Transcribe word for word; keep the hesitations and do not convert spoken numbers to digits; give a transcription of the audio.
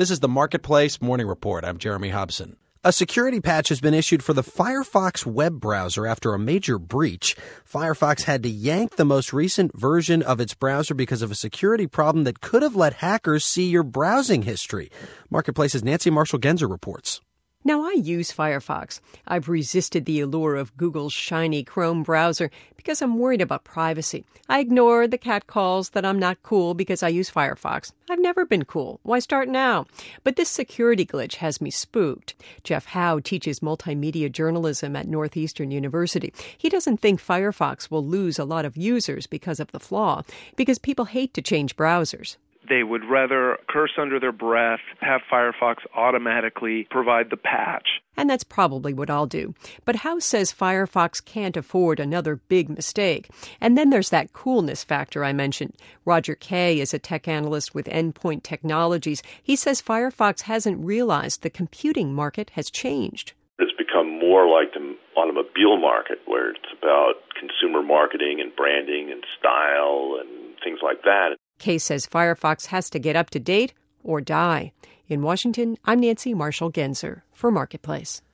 This is the Marketplace Morning Report. I'm Jeremy Hobson. A security patch has been issued for the Firefox web browser after a major breach. Firefox had to yank the most recent version of its browser because of a security problem that could have let hackers see your browsing history. Marketplace's Nancy Marshall-Genzer reports. Now, I use Firefox. I've resisted the allure of Google's shiny Chrome browser because I'm worried about privacy. I ignore the catcalls that I'm not cool because I use Firefox. I've never been cool. Why start now? But this security glitch has me spooked. Jeff Howe teaches multimedia journalism at Northeastern University. He doesn't think Firefox will lose a lot of users because of the flaw, because people hate to change browsers. They would rather curse under their breath, have Firefox automatically provide the patch. And that's probably what I'll do. But Howe says Firefox can't afford another big mistake. And then there's that coolness factor I mentioned. Roger Kay is a tech analyst with Endpoint Technologies. He says Firefox hasn't realized the computing market has changed. It's become more like the automobile market, where it's about consumer marketing and branding and style and things like that. Kay says Firefox has to get up to date or die. In Washington, I'm Nancy Marshall-Genzer for Marketplace.